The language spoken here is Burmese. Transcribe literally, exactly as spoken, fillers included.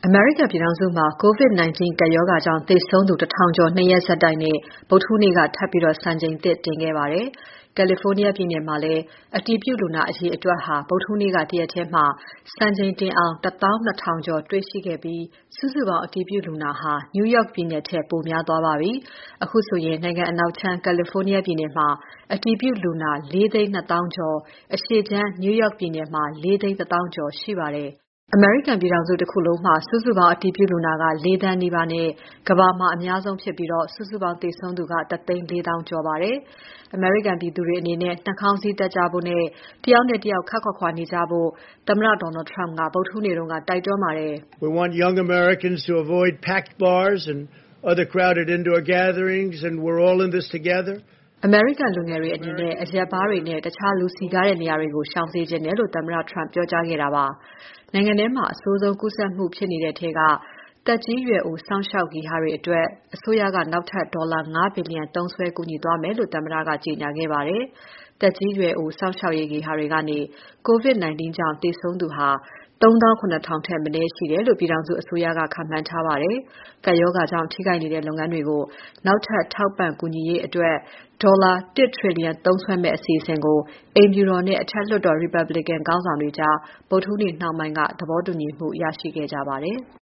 အမေရိကန်ပြည်ထောင်စုမှာ ကိုဗစ် ၁၉ ကပ်ရောဂါကြောင့်သေဆုံးသူ ၁,၀၀၀ ကျော် ၂ ရက်ဆက်တိုက်နဲ့ ဗုဒ္ဓဟူးနေ့က ထပ်ပြီး စံချိန်သစ်တင်ခဲ့ပါတယ်။ California ပြည်နယ်မှာလည်း အတည်ပြုလူနာအရေအတွက်ဟာ ဗုဒ္ဓဟူးနေ့က တရက်ထဲ စံချိန်တင်အောင် ၁၂,၀၀၀ ကျော်တွေ့ရှိခဲ့ပြီး စုစုပေါင်းအတည်ပြုလူနာဟာ New York ပြည်နယ်ထက် ပိုများသွားပါပြီ။ အခုဆိုရင် နိုင်ငံအနောက်ခြမ်း California ပြည်နယ်မှာ အတည်ပြုလူနာ ၄၂၀,၀၀၀ ကျော်၊ အရှေ့ခြမ်း New York ပြည်နယ်မှာ ၄၁၀,၀၀၀ ကျော်ရှိပါတယ်။ အမေရိကန်ပြည်ထောင်စုတခုလုံးမှာ စုစုပေါင်းအတည်ပြုလူနာက ၄ သန်းနီးပါးနဲ့ ကမ္ဘာမှာအများဆုံးဖြစ်ပြီး စုစုပေါင်းသေဆုံးသူက ၁၄၀,၀၀၀ ကျော်ပါတယ်။ အမေရိကန်ပြည်သူတွေအနေနဲ့ နှာခေါင်းစည်းတပ်ကြဖို့နဲ့ တယောက်နဲ့ တယောက် ခပ်ခွာခွာနေကြဖို့ သမ္မတ Donald Trump က ဗုဒ္ဓဟူးနေ့က တိုက်တွန်းပါတယ်။ "We want young Americans to avoid packed bars and other crowded indoor gatherings and we're all in this together." အမေရိကန်လူငယ်တွေအနေနဲ့ အရက်ဘားတွေနဲ့ တခြားလူစည်ကားတဲ့နေရာတွေကို ရှောင်စေချင်တယ်လို့ သမ္မတ Trump ပြောကြားခဲ့တာပါ။ နိုင်ငံထဲမှာ အဆိုးဆုံးကူးစက်မှုဖြစ်နေတဲ့ထဲက သက်ကြီးရွယ်အိုစောင့်ရှောက်ဂေဟာတွေအတွက် အစိုးရက နောက်ထပ် ဒေါ်လာ ၅ ဘီလျံသုံးစွဲကူညီသွားမယ်လို့ သမ္မတက ကြေညာခဲ့ပါတယ်။ သက်ကြီးရွယ်အိုစောင့်ရှောက်ရေးဂေဟာတွေကနေ ကိုဗစ် ၁၉ ကြောင့်သေဆုံးသူ ၃၇,၀၀၀ ထက်မနည်းရှိတယ်လို့ ပြည်ထောင်စုအစိုးရက ခန့်မှန်းထားပါတယ်။ ကပ်ရောဂါကြောင့် ထိခိုက်နေတဲ့လုပ်ငန်းတွေကို နောက်ထပ်ထောက်ပံ့ကူညီရေးအတွက် ဒေါ်လာ ၁ ထရီလီယံ သုံးစွဲမယ့်အစီအစဉ်ကို အိမ်ဖြူတော်နဲ့ အထက်လွှတ်တော် Republican ခေါင်းဆောင်တွေကြား ဗုဒ္ဓဟူးနေ့နှောင်းပိုင်းက သဘောတူညီမှုရရှိခဲ့ကြပါတယ်။